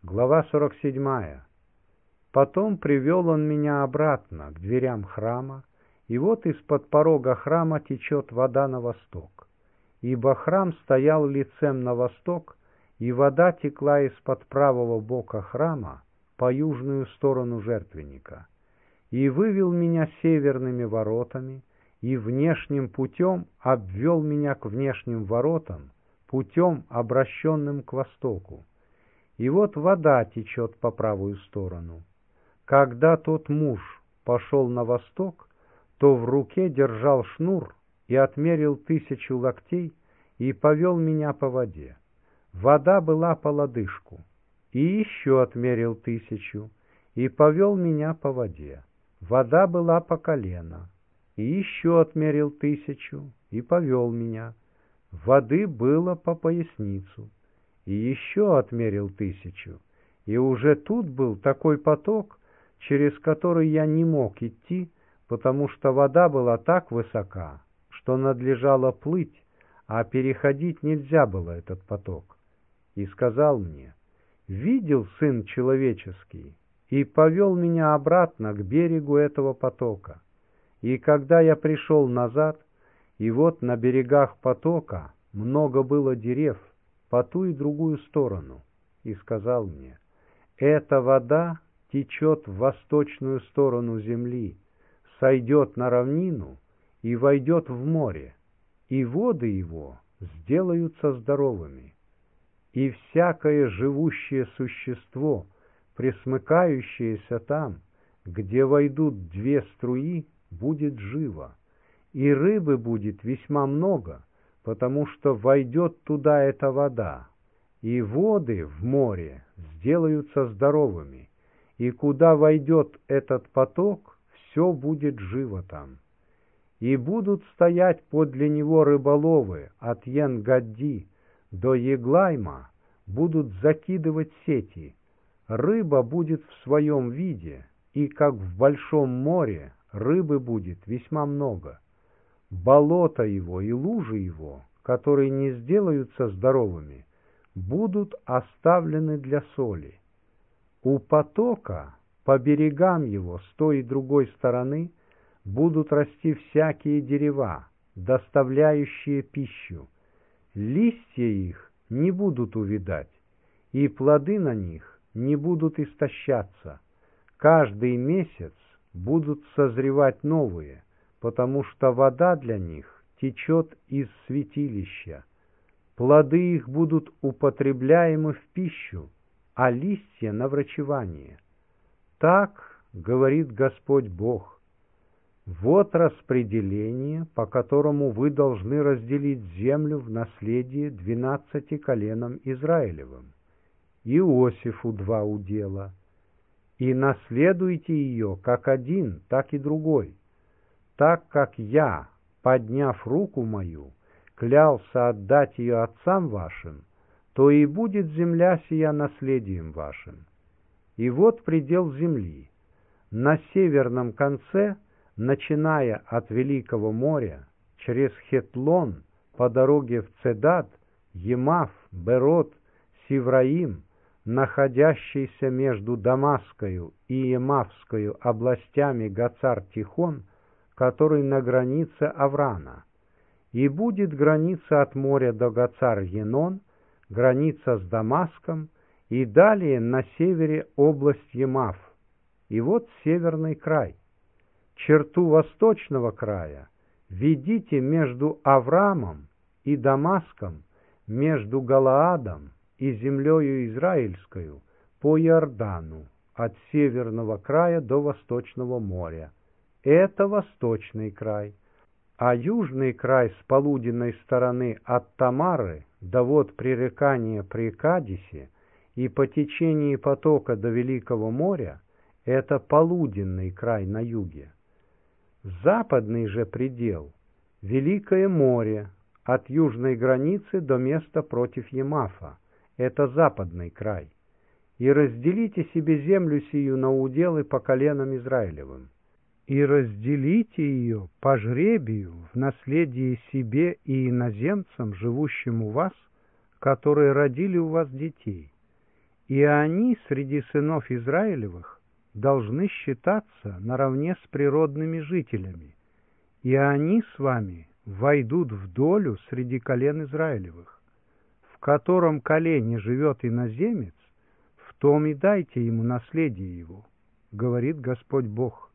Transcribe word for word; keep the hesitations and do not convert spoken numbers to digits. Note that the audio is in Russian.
Глава сорок седьмая. Потом привел он меня обратно к дверям храма, и вот из-под порога храма течет вода на восток. Ибо храм стоял лицем на восток, и вода текла из-под правого бока храма по южную сторону жертвенника. И вывел меня северными воротами, и внешним путем обвел меня к внешним воротам, путем, обращенным к востоку. И вот вода течет по правую сторону. Когда тот муж пошел на восток, то в руке держал шнур и отмерил тысячу локтей и повел меня по воде. Вода была по лодыжку, и еще отмерил тысячу и повел меня по воде. Вода была по колено, и еще отмерил тысячу и повел меня. Воды было по поясницу, и еще отмерил тысячу, и уже тут был такой поток, через который я не мог идти, потому что вода была так высока, что надлежало плыть, а переходить нельзя было этот поток. И сказал мне: «Видел, Сын человеческий?» И повел меня обратно к берегу этого потока. И когда я пришел назад, и вот на берегах потока много было дерев по ту и другую сторону, и сказал мне: «Эта вода течет в восточную сторону земли, сойдет на равнину и войдет в море, и воды его сделаются здоровыми, и всякое живущее существо, пресмыкающееся там, где войдут две струи, будет живо, и рыбы будет весьма много, потому что войдет туда эта вода, и воды в море сделаются здоровыми, и куда войдет этот поток, все будет живо там. И будут стоять подле него рыболовы от Ен-Гадди до Еглайма, будут закидывать сети. Рыба будет в своем виде, и как в большом море рыбы будет весьма много. Болото его и лужи его, которые не сделаются здоровыми, будут оставлены для соли. У потока по берегам его с той и другой стороны будут расти всякие дерева, доставляющие пищу. Листья их не будут увядать, и плоды на них не будут истощаться. Каждый месяц будут созревать новые, потому что вода для них течет из святилища. Плоды их будут употребляемы в пищу, а листья на врачевание. Так говорит Господь Бог: вот распределение, по которому вы должны разделить землю в наследие двенадцати коленам Израилевым. Иосифу два удела, и наследуйте ее как один, так и другой, так как я, подняв руку мою, клялся отдать ее отцам вашим, то и будет земля сия наследием вашим. И вот предел земли. На северном конце, начиная от Великого моря, через Хетлон, по дороге в Цедад, Емав, Берот, Сивраим, находящийся между Дамасскою и Емавскою областями Гацар-Тихон, который на границе Аврана. И будет граница от моря до Гацар-Енон, граница с Дамаском, и далее на севере область Емав. И вот северный край. Черту восточного края ведите между Аврамом и Дамаском, между Галаадом и землею Израильскою по Иордану, от северного края до восточного моря. Это восточный край. А южный край с полуденной стороны от Тамары до вод пререкания при Кадисе и по течении потока до Великого моря — это полуденный край на юге. Западный же предел — Великое море, от южной границы до места против Емафа, это западный край. И разделите себе землю сию на уделы по коленам Израилевым. И разделите ее по жребию в наследие себе и иноземцам, живущим у вас, которые родили у вас детей. и они среди сынов Израилевых должны считаться наравне с природными жителями, и они с вами войдут в долю среди колен Израилевых. В котором колене живет иноземец, в том и дайте ему наследие его, говорит Господь Бог.